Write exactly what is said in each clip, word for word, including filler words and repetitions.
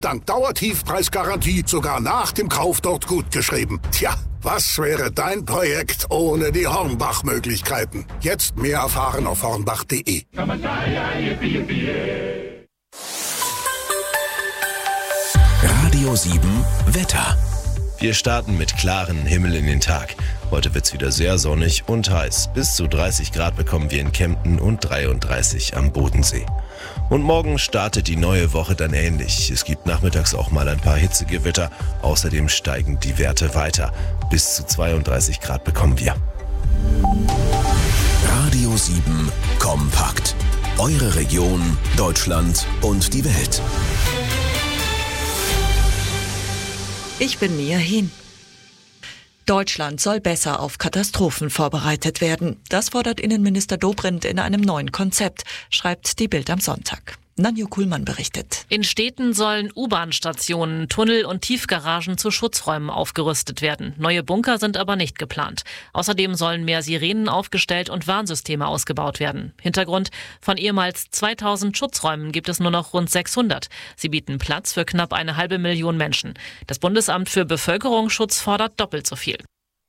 Dank Dauertiefpreisgarantie sogar nach dem Kauf dort gutgeschrieben. Tja, was wäre dein Projekt ohne die Hornbach-Möglichkeiten? Jetzt mehr erfahren auf hornbach punkt de. Radio sieben Wetter. Wir starten mit klarem Himmel in den Tag. Heute wird's wieder sehr sonnig und heiß. Bis zu dreißig Grad bekommen wir in Kempten und dreiunddreißig am Bodensee. Und morgen startet die neue Woche dann ähnlich. Es gibt nachmittags auch mal ein paar Hitzegewitter. Außerdem steigen die Werte weiter. Bis zu zweiunddreißig Grad bekommen wir. Radio sieben Kompakt. Eure Region, Deutschland und die Welt. Ich bin Mia Hien. Deutschland soll besser auf Katastrophen vorbereitet werden. Das fordert Innenminister Dobrindt in einem neuen Konzept, schreibt die Bild am Sonntag. Nanju Kuhlmann berichtet. In Städten sollen U-Bahn-Stationen, Tunnel und Tiefgaragen zu Schutzräumen aufgerüstet werden. Neue Bunker sind aber nicht geplant. Außerdem sollen mehr Sirenen aufgestellt und Warnsysteme ausgebaut werden. Hintergrund: Von ehemals zweitausend Schutzräumen gibt es nur noch rund sechshundert. Sie bieten Platz für knapp eine halbe Million Menschen. Das Bundesamt für Bevölkerungsschutz fordert doppelt so viel.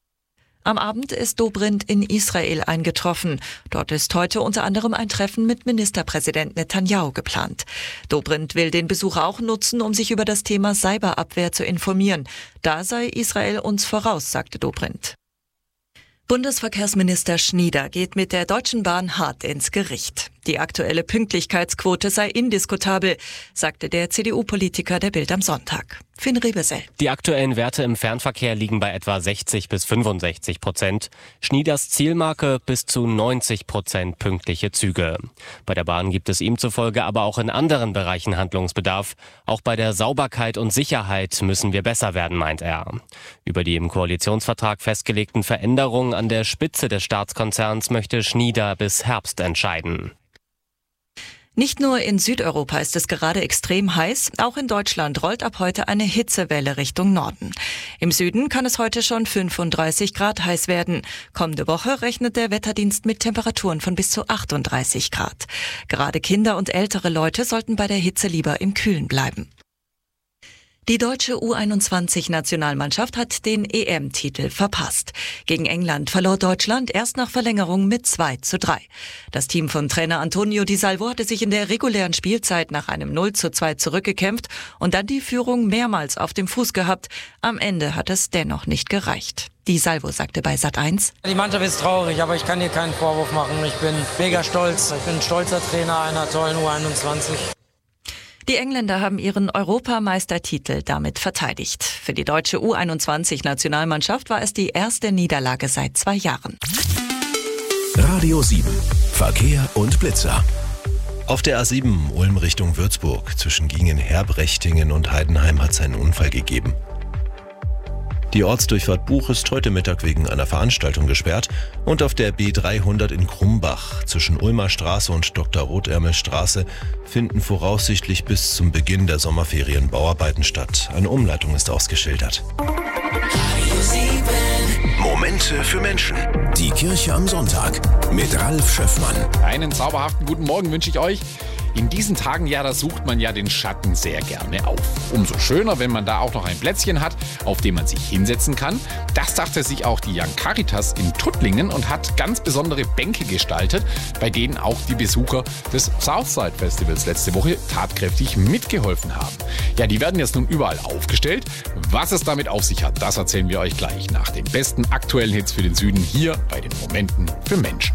Am Abend ist Dobrindt in Israel eingetroffen. Dort ist heute unter anderem ein Treffen mit Ministerpräsident Netanyahu geplant. Dobrindt will den Besuch auch nutzen, um sich über das Thema Cyberabwehr zu informieren. Da sei Israel uns voraus, sagte Dobrindt. Bundesverkehrsminister Schnieder geht mit der Deutschen Bahn hart ins Gericht. Die aktuelle Pünktlichkeitsquote sei indiskutabel, sagte der C D U-Politiker der Bild am Sonntag. Finn Rebesel. Die aktuellen Werte im Fernverkehr liegen bei etwa sechzig bis fünfundsechzig Prozent. Schnieders Zielmarke bis zu neunzig Prozent pünktliche Züge. Bei der Bahn gibt es ihm zufolge aber auch in anderen Bereichen Handlungsbedarf. Auch bei der Sauberkeit und Sicherheit müssen wir besser werden, meint er. Über die im Koalitionsvertrag festgelegten Veränderungen an der Spitze des Staatskonzerns möchte Schnieder bis Herbst entscheiden. Nicht nur in Südeuropa ist es gerade extrem heiß, auch in Deutschland rollt ab heute eine Hitzewelle Richtung Norden. Im Süden kann es heute schon fünfunddreißig Grad heiß werden. Kommende Woche rechnet der Wetterdienst mit Temperaturen von bis zu achtunddreißig Grad. Gerade Kinder und ältere Leute sollten bei der Hitze lieber im Kühlen bleiben. Die deutsche U einundzwanzig-Nationalmannschaft hat den E M-Titel verpasst. Gegen England verlor Deutschland erst nach Verlängerung mit zwei zu drei. Das Team von Trainer Antonio Di Salvo hatte sich in der regulären Spielzeit nach einem null zu zwei zurückgekämpft und dann die Führung mehrmals auf dem Fuß gehabt. Am Ende hat es dennoch nicht gereicht. Di Salvo sagte bei Sat eins: Die Mannschaft ist traurig, aber ich kann hier keinen Vorwurf machen. Ich bin mega stolz. Ich bin ein stolzer Trainer einer tollen U einundzwanzig. Die Engländer haben ihren Europameistertitel damit verteidigt. Für die deutsche U einundzwanzig-Nationalmannschaft war es die erste Niederlage seit zwei Jahren. Radio sieben. Verkehr und Blitzer. Auf der A sieben Ulm Richtung Würzburg zwischen Gingen-Herbrechtingen und Heidenheim hat es einen Unfall gegeben. Die Ortsdurchfahrt Buch ist heute Mittag wegen einer Veranstaltung gesperrt und auf der B dreihundert in Krumbach zwischen Ulmer Straße und Doktor Rotärmel Straße finden voraussichtlich bis zum Beginn der Sommerferien Bauarbeiten statt. Eine Umleitung ist ausgeschildert. Momente für Menschen. Die Kirche am Sonntag mit Ralf Schöffmann. Einen zauberhaften guten Morgen wünsche ich euch. In diesen Tagen, ja, da sucht man ja den Schatten sehr gerne auf. Umso schöner, wenn man da auch noch ein Plätzchen hat, auf dem man sich hinsetzen kann. Das dachte sich auch die Young Caritas in Tuttlingen und hat ganz besondere Bänke gestaltet, bei denen auch die Besucher des Southside Festivals letzte Woche tatkräftig mitgeholfen haben. Ja, die werden jetzt nun überall aufgestellt. Was es damit auf sich hat, das erzählen wir euch gleich nach den besten aktuellen Hits für den Süden hier bei den Momenten für Menschen.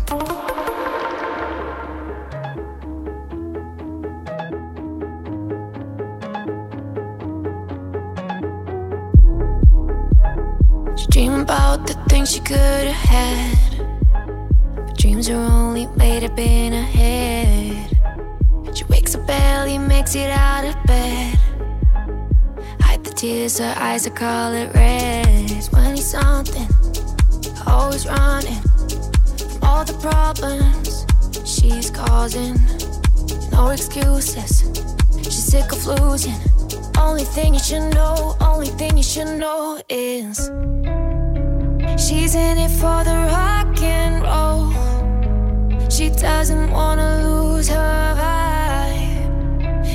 Dream about the things she could have had, but dreams are only made up in her head. She wakes up early, makes it out of bed, hide the tears, her eyes are colored red. twenty something, always running from all the problems she's causing. No excuses, she's sick of losing. Only thing you should know, only thing you should know is she's in it for the rock and roll. She doesn't wanna lose her vibe. If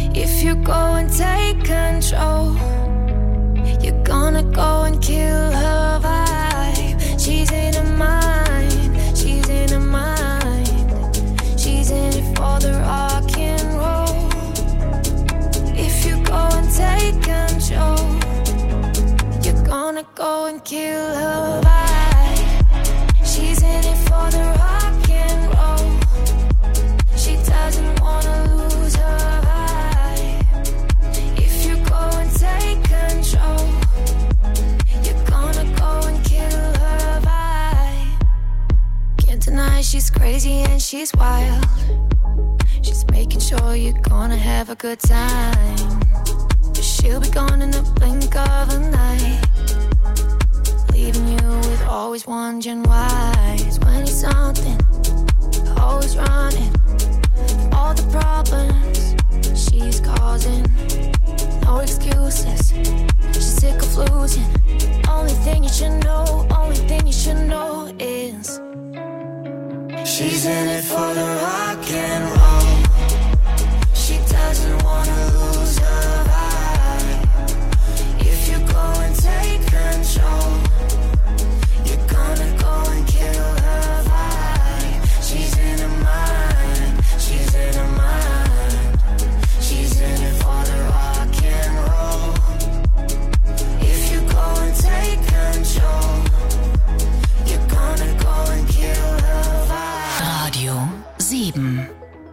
If you go and take control, you're gonna go and kill her vibe. She's in her mind, she's in her mind. She's in it for the rock and roll. If you go and take control, you're gonna go and kill her vibe. She's in it for the rock and roll. She doesn't wanna lose her vibe. If you go and take control, you're gonna go and kill her vibe. Can't deny she's crazy and she's wild. She's making sure you're gonna have a good time. But she'll be gone in the blink of an eye, leaving you with always wondering why. It's when it's something, always running from all the problems she's causing. No excuses, she's sick of losing. Only thing you should know, only thing you should know is she's in it for the rock and roll. She doesn't wanna lose her vibe. If you go and take control, you're gonna go and kill her vibe. She's in her mind, she's in her mind. She's in it for the rock and roll. If you go and take control, you're gonna go and kill her vibe. Radio sieben.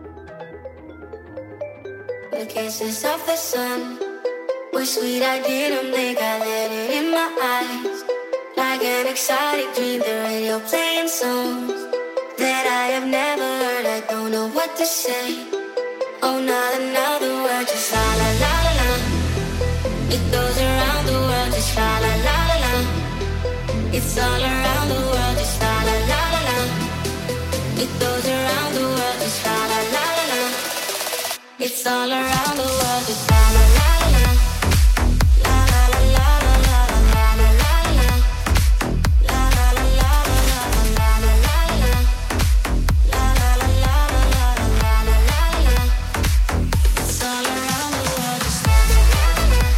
The kisses of the sun were sweet, I didn't think I let it in my eyes. Like an exotic dream, the radio playing songs that I have never heard. I don't know what to say. Oh, not another word, just la la la la la. It goes around the world, just la la la la la. It's all around the world, just la la la la la. It goes around the world, just la la la la la. It's all around the world, just la la la la la. La la la la la la la la la la. La la la la la la la la la. La la la la la la la la la. It's all around the world, just la la la la la.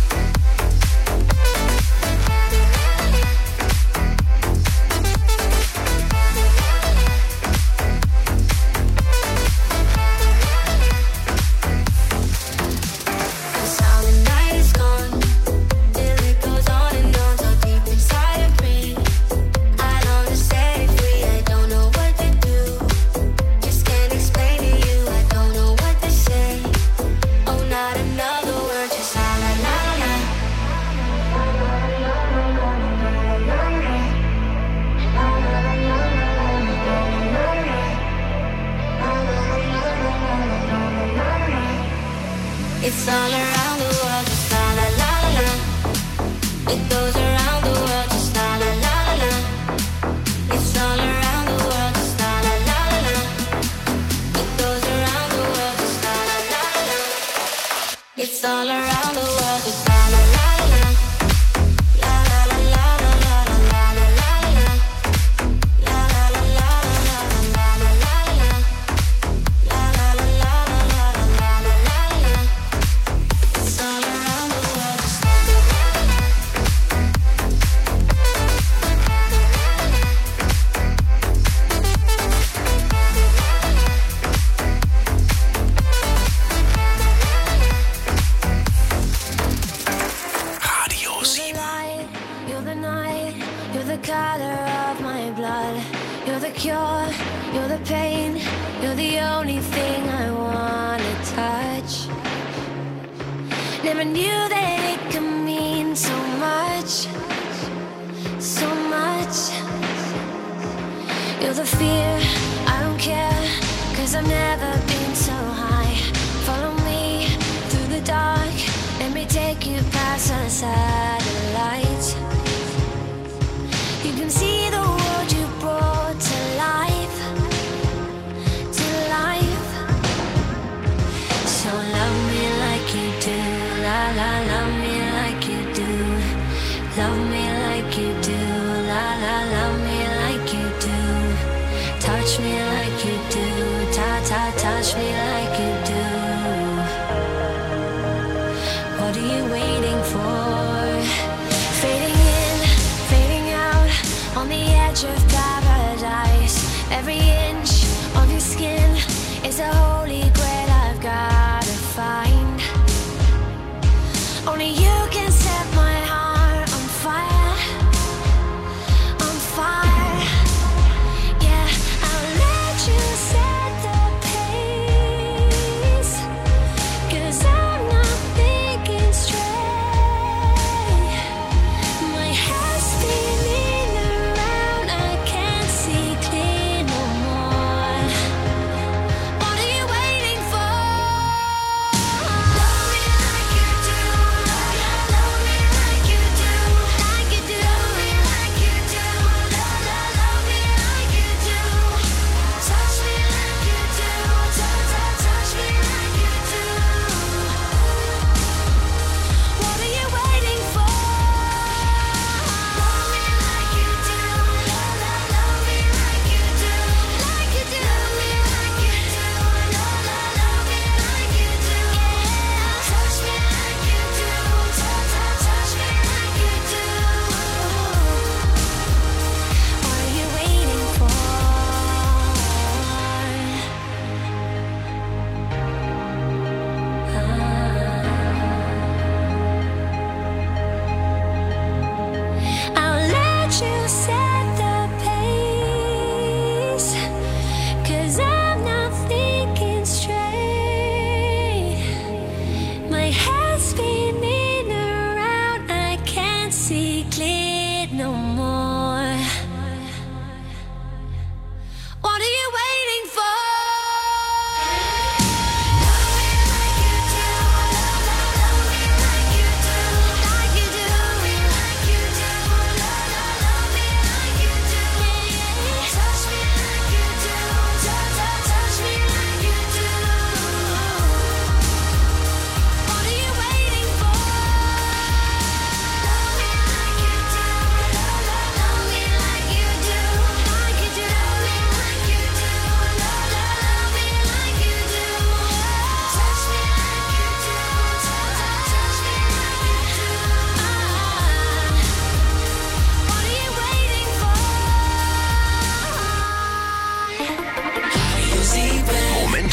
It's all around the world, just la la la la la. It goes around the world, just la la la la la. It's all around the world, just la la la la la. It goes around the world, just la la la la la. It's all around the world, just la la la la la. La la la la la la la la la la. La la la la la la la la la. La la la la la la la la la. It's all around the world, just la la la la la. Radio sieben. You're the night, you're the color of my blood. You're the cure, you're the pain. You're the only thing I wanna touch. Never knew that it could mean so much, so much. You're the fear, I don't care, 'cause I've never been so high. Follow me through the dark, let me take you past the satellites. You can see the world you brought to life, to life. So love me like you do, la la, love me like you do. Love me like you do, la la, love me like you do. Touch me like you do, ta ta, touch me like you do.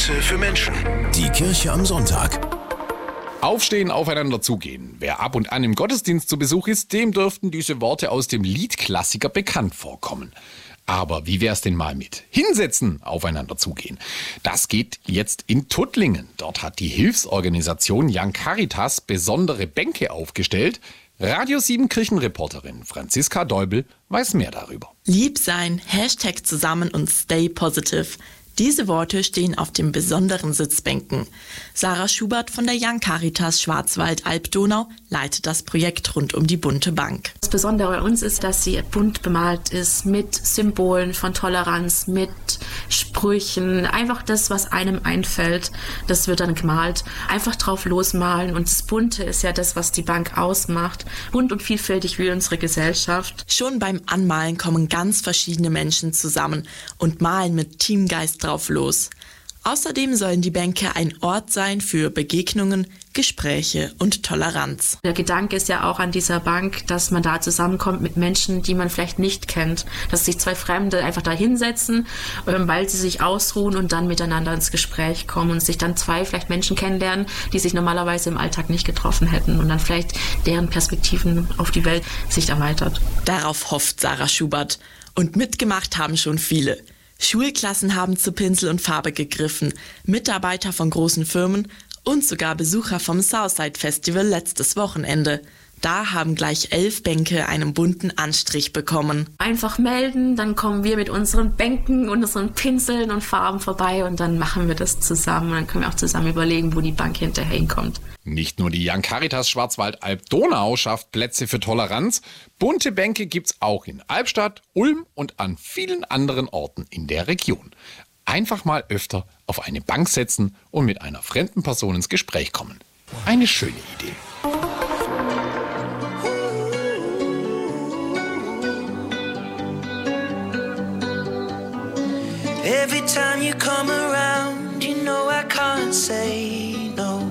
Momente für Menschen. Die Kirche am Sonntag. Aufstehen, aufeinander zugehen. Wer ab und an im Gottesdienst zu Besuch ist, dem dürften diese Worte aus dem Liedklassiker bekannt vorkommen. Aber wie wär's denn mal mit Hinsetzen, aufeinander zugehen? Das geht jetzt in Tuttlingen. Dort hat die Hilfsorganisation Young Caritas besondere Bänke aufgestellt. Radio sieben Kirchenreporterin Franziska Deubel weiß mehr darüber. Lieb sein, Hashtag zusammen und stay positive. Diese Worte stehen auf den besonderen Sitzbänken. Sarah Schubert von der Young Caritas Schwarzwald-Alb-Donau leitet das Projekt rund um die bunte Bank. Das Besondere an uns ist, dass sie bunt bemalt ist mit Symbolen von Toleranz, mit Sprüchen. Einfach das, was einem einfällt, das wird dann gemalt. Einfach drauf losmalen und das Bunte ist ja das, was die Bank ausmacht. Bunt und vielfältig wie unsere Gesellschaft. Schon beim Anmalen kommen ganz verschiedene Menschen zusammen und malen mit Teamgeist drauf los. Außerdem sollen die Bänke ein Ort sein für Begegnungen, Gespräche und Toleranz. Der Gedanke ist ja auch an dieser Bank, dass man da zusammenkommt mit Menschen, die man vielleicht nicht kennt. Dass sich zwei Fremde einfach da hinsetzen, weil sie sich ausruhen und dann miteinander ins Gespräch kommen und sich dann zwei vielleicht Menschen kennenlernen, die sich normalerweise im Alltag nicht getroffen hätten und dann vielleicht deren Perspektiven auf die Welt sich erweitert. Darauf hofft Sarah Schubert. Und mitgemacht haben schon viele. Schulklassen haben zu Pinsel und Farbe gegriffen, Mitarbeiter von großen Firmen und sogar Besucher vom Southside Festival letztes Wochenende. Da haben gleich elf Bänke einen bunten Anstrich bekommen. Einfach melden, dann kommen wir mit unseren Bänken und unseren Pinseln und Farben vorbei und dann machen wir das zusammen. Und dann können wir auch zusammen überlegen, wo die Bank hinterher hinkommt. Nicht nur die Young Caritas Schwarzwald-Alb-Donau schafft Plätze für Toleranz. Bunte Bänke gibt's auch in Albstadt, Ulm und an vielen anderen Orten in der Region. Einfach mal öfter auf eine Bank setzen und mit einer fremden Person ins Gespräch kommen. Eine schöne Idee. Every time you come around, you know I can't say no.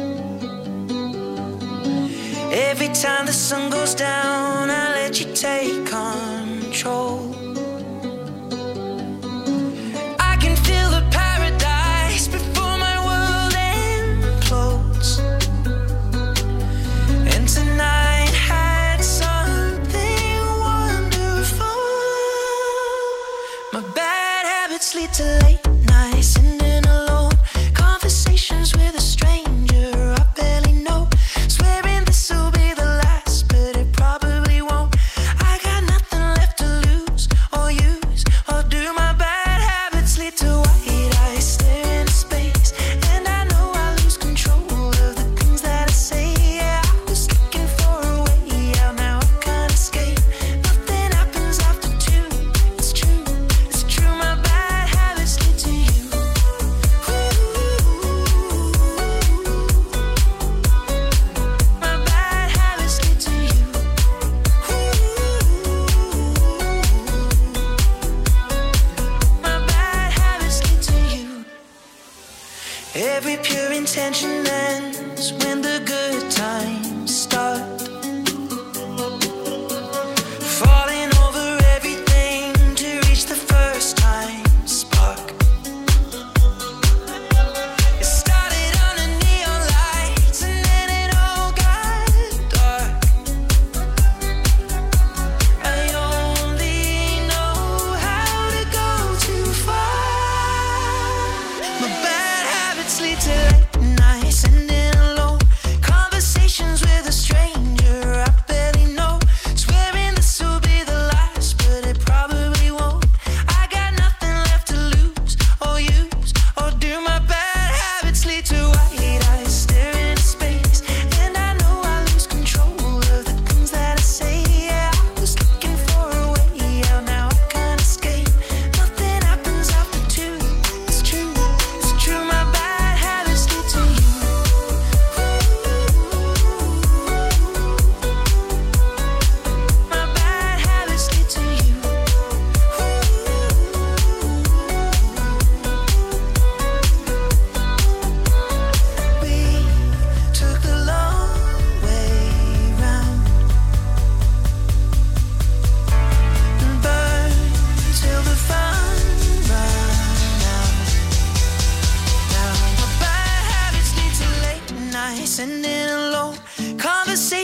Every time the sun goes down, I let you take control. I can feel the paradise before my world implodes. And tonight had something wonderful. My bad habits lead to late nights, sitting alone, conversations with a stranger I barely know, swearing this will be the last, but it probably won't. I got nothing left to lose or use or do. My bad habits lead to white eyes staring into space, and I know I lose control of the things that I say. Yeah, I was looking for a way out, now I can't escape. Nothing happens after two. It's true, it's true. My bad habits lead to you. My bad habits lead to you. My bad habits lead to you. Every pure intention ends when the good times start. Falling over everything to reach the first time spark. It started under neon lights and then it all got dark. I only know how to go too far. My bad habits lead to late nights,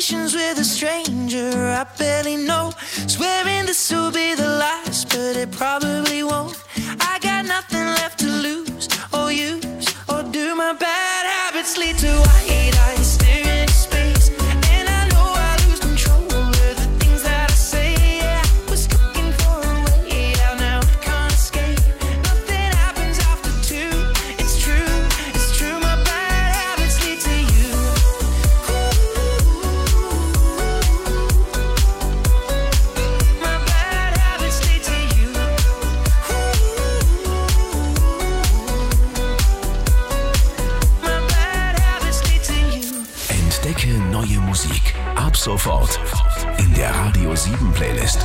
Conversations with a stranger I barely know. Swearing this will be the last, but it probably won't. I got nothing left to lose or use, or do my bad habits lead to white eyes staring into space? And I know I lose control of the things that I say. Yeah, I was looking for a way out, now I can't escape. Nothing happens after two. It's true, it's true. My bad habits lead to you. My bad habits lead to you. My bad habits lead to you. Entdecke neue Musik. Ab sofort in der Radio sieben Playlist.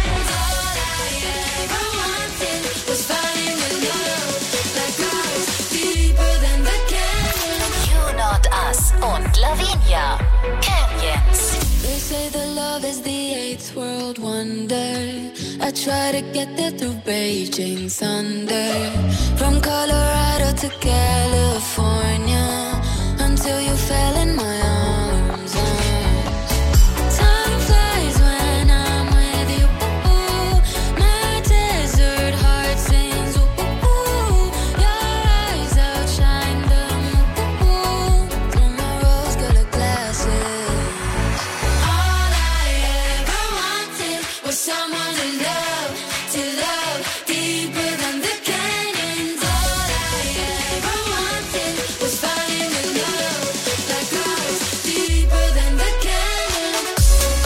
You Not Us und Lavinia. Canyons. They say that love is the eighth world wonder. I try to get there through Beijing thunder. From Colorado to California, until you fell in my arms. Time flies when I'm with you. My desert heart sings. Your eyes outshine the moon through my rose-colored glasses. All I ever wanted was someone to love, to love deeper than the canyons. All I ever wanted was finding a love like ours, deeper than the canyons.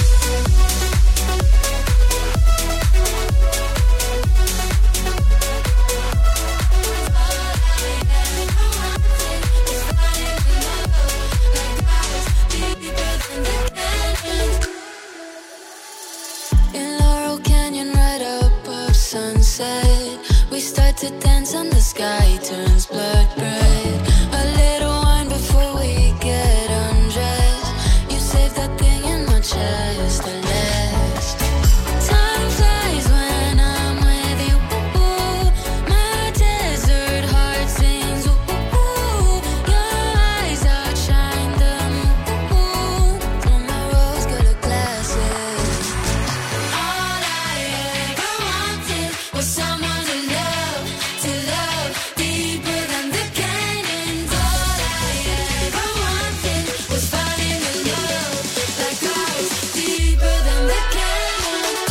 In Laurel Canyon, right above sunset, we start to dance and the sky turns blood red. A little wine before we get undressed. You save that thing in my chest, the last. Time flies when I'm with you. My desert heart sings. Your eyes outshine the moon through my rose-colored glasses. All I ever wanted was someone to love, to love deeper than the canyons. All I ever wanted was finding a love like ours, deeper than the canyons.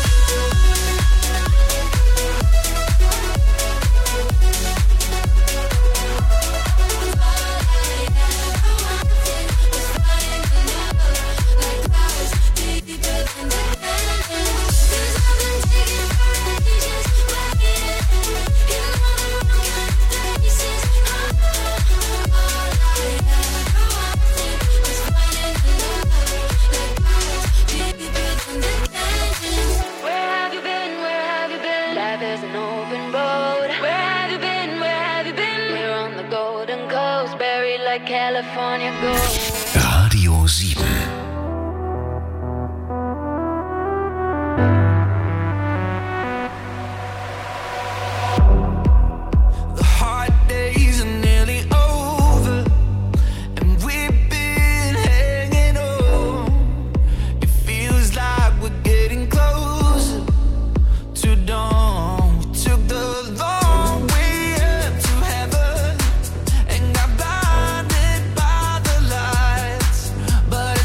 Where have you been? Where have you been? Life is an open road. Where have you been? Where have you been? We're on the golden coast, buried like California gold. Radio sieben. The hard days are nearly over, and we've been hanging on. It feels like we're getting closer to dawn. We took the long way up to heaven and got blinded by the lights, but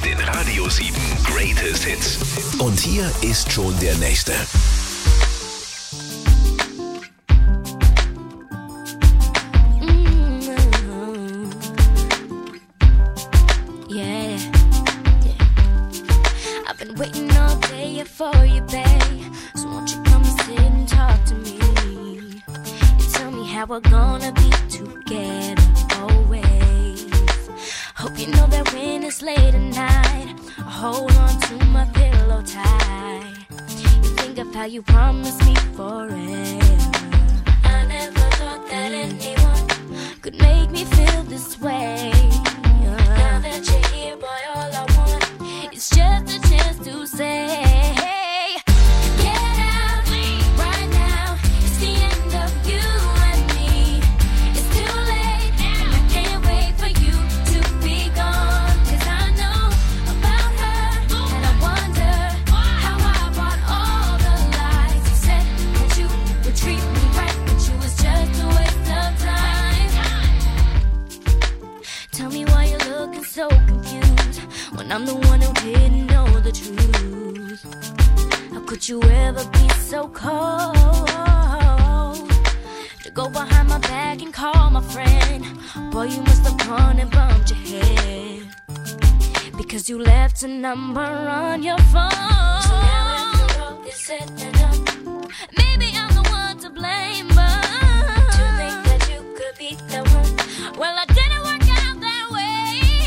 den Radio sieben Greatest Hits. Und hier ist schon der nächste. Yeah, yeah. I've been waiting all day for you, babe. So won't you come and sit and talk to me? And tell me how we're gonna be together always. Hope you know that when it's late at night, I hold on to my pillow tight. You think of how you promised me forever. I never thought that anyone could make me feel this way. Now that you're here, boy, all I want is just a chance to say, get out right now. It's the end of you and me. It's too late, and I can't wait for you to be gone. 'Cause I know about her, and I wonder how I bought all the lies. You said that you would treat me right, but you was just a waste of time. Tell me why you're looking so confused when I'm the one who didn't know the truth. How could you ever be so cold to go behind my back and call my friend? Boy, you must have gone and bumped your head because you left a number on your phone. So now after all is said and done, maybe I'm the one to blame, but to think that you could be the one, well, I didn't work out that way.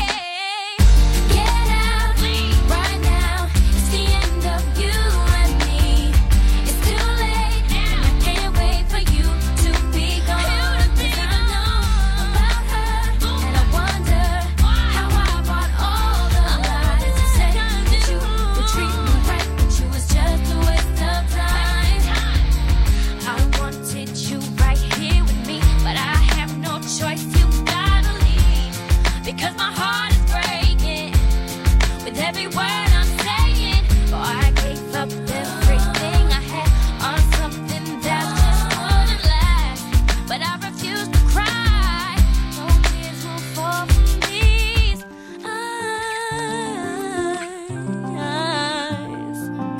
Get out right now. It's the end of you and me. It's too late, and I can't wait for you to be gone. 'Cause I know about her, and I wonder how I bought all the lies. You said that you would treat me right, but you was just a waste of time. I wanted you right here with me, but I have no choice. You gotta leave because my heart is breaking with every word I'm saying. Oh, I gave up everything I had on something that just wouldn't last, but I refuse to cry. No tears will fall from these eyes.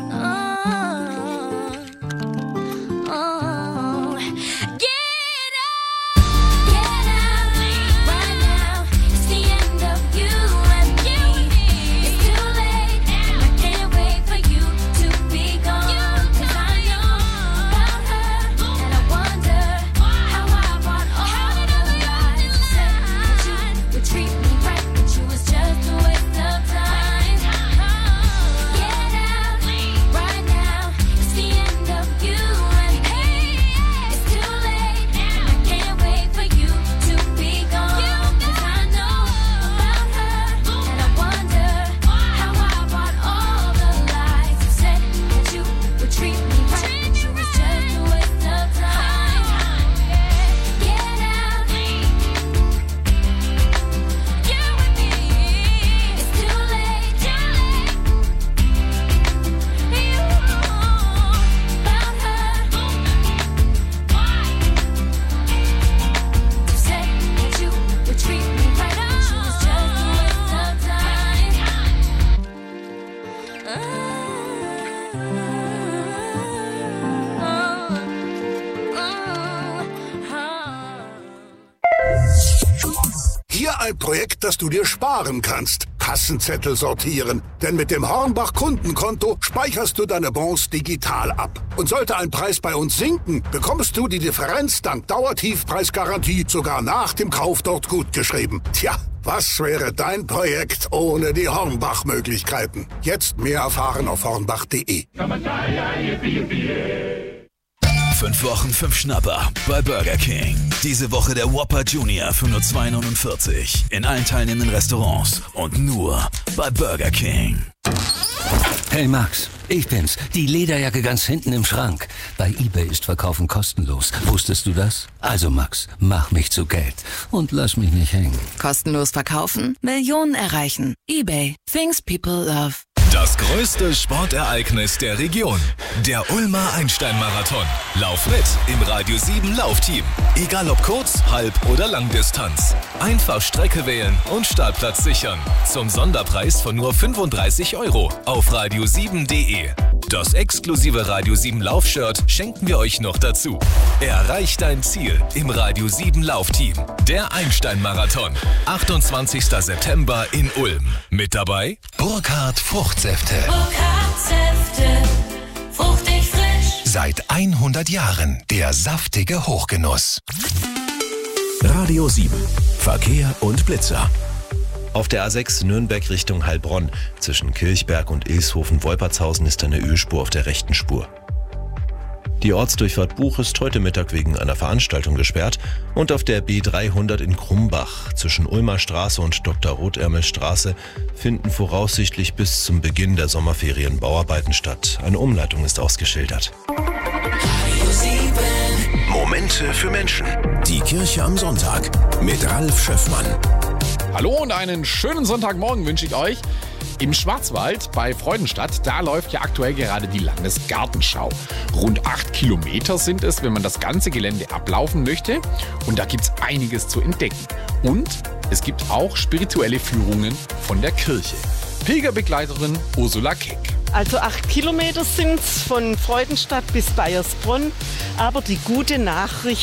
Oh, oh. Get out, get out right now. It's the end of you and me. It's too late, and I can't wait for you to be gone. 'Cause I know about her, and I wonder how I bought all the lies. You said that you would treat me right, but you was just a waste of time. Get out right now. It's the end of you and me. It's too late, and I can't wait for you to be gone. 'Cause I know about her, and I wonder how I bought all the lies. You said that you would treat me right, but you was just a waste of time. Get out, you and me. It's too late, too late. You about her. You said that you would treat me right, but you was just a waste of time. Hier ein Projekt, das du dir sparen kannst. Kassenzettel sortieren. Denn mit dem Hornbach Kundenkonto speicherst du deine Bons digital ab. Und sollte ein Preis bei uns sinken, bekommst du die Differenz dank Dauertiefpreisgarantie sogar nach dem Kauf dort gutgeschrieben. Tja, was wäre dein Projekt ohne die Hornbach-Möglichkeiten? Jetzt mehr erfahren auf hornbach punkt de. Fünf Wochen, fünf Schnapper bei Burger King. Diese Woche der Whopper Junior für nur zwei neunundvierzig. In allen teilnehmenden Restaurants und nur bei Burger King. Hey Max, ich bin's. Die Lederjacke ganz hinten im Schrank. Bei eBay ist Verkaufen kostenlos. Wusstest du das? Also Max, mach mich zu Geld und lass mich nicht hängen. Kostenlos verkaufen? Millionen erreichen. eBay. Things people love. Das größte Sportereignis der Region. Der Ulmer Einstein-Marathon. Lauf mit im Radio sieben Laufteam. Egal ob Kurz-, Halb- oder Langdistanz. Einfach Strecke wählen und Startplatz sichern. Zum Sonderpreis von nur fünfunddreißig Euro auf radio sieben punkt de. Das exklusive Radio sieben Laufshirt schenken wir euch noch dazu. Erreich dein Ziel im Radio sieben Laufteam. Der Einstein-Marathon. achtundzwanzigster September in Ulm. Mit dabei Burkhardt Fruchtsäfte. Burkhardt Säfte, fruchtig frisch. Seit hundert Jahren der saftige Hochgenuss. Radio sieben. Verkehr und Blitzer. Auf der A sechs Nürnberg Richtung Heilbronn zwischen Kirchberg und Ilshofen-Wolpertshausen ist eine Ölspur auf der rechten Spur. Die Ortsdurchfahrt Buch ist heute Mittag wegen einer Veranstaltung gesperrt und auf der B dreihundert in Krumbach zwischen Ulmer Straße und Doktor Rotärmel Straße finden voraussichtlich bis zum Beginn der Sommerferien Bauarbeiten statt. Eine Umleitung ist ausgeschildert. Momente für Menschen. Die Kirche am Sonntag mit Ralf Schöffmann. Hallo und einen schönen Sonntagmorgen wünsche ich euch. Im Schwarzwald bei Freudenstadt, da läuft ja aktuell gerade die Landesgartenschau. Rund acht Kilometer sind es, wenn man das ganze Gelände ablaufen möchte. Und da gibt es einiges zu entdecken. Und es gibt auch spirituelle Führungen von der Kirche. Pilgerbegleiterin Ursula Keck. Also acht Kilometer sind es von Freudenstadt bis Baiersbronn. Aber die gute Nachricht